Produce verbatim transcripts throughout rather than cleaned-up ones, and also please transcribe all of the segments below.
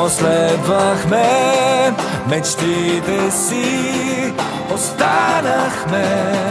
Последвахме мечтите си, останахме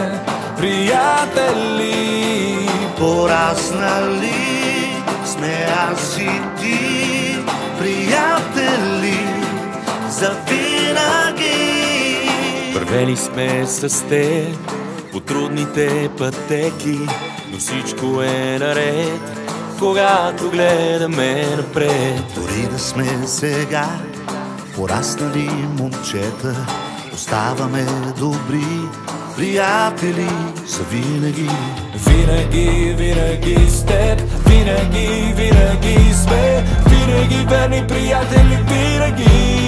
приятели. Пораснали сме аз и ти, приятели завинаги. Вървели сме с теб по трудните пътеки, но всичко е наред, когато гледаме напред. Дори да сме сега пораснали момчета, оставаме добри приятели завинаги. Винаги, винаги с теб, винаги, винаги сме, винаги верни приятели, винаги.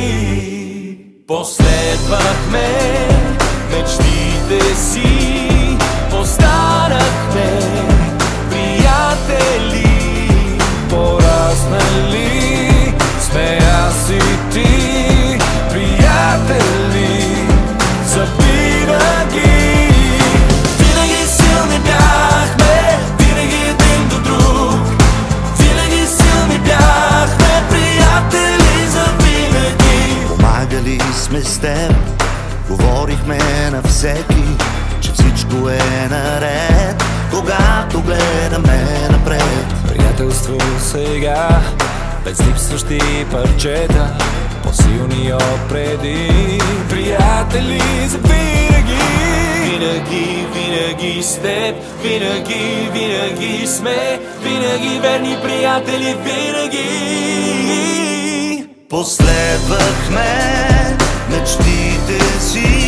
Последвахме мечтите си, останахме приятели. Пораснали сме аз и ти, приятели завинаги. Винаги силни бяхме, винаги един до друг, винаги силни бяхме, приятели завинаги. Помагали сме с теб, говорихме на всеки, че всичко е наред, когато гледаме напред. Приятелство сега, без липсващи парчета, по-силни от преди, приятели завинаги. Винаги, винаги с теб, винаги, винаги сме, винаги верни приятели, винаги. Последвахме мечтите си,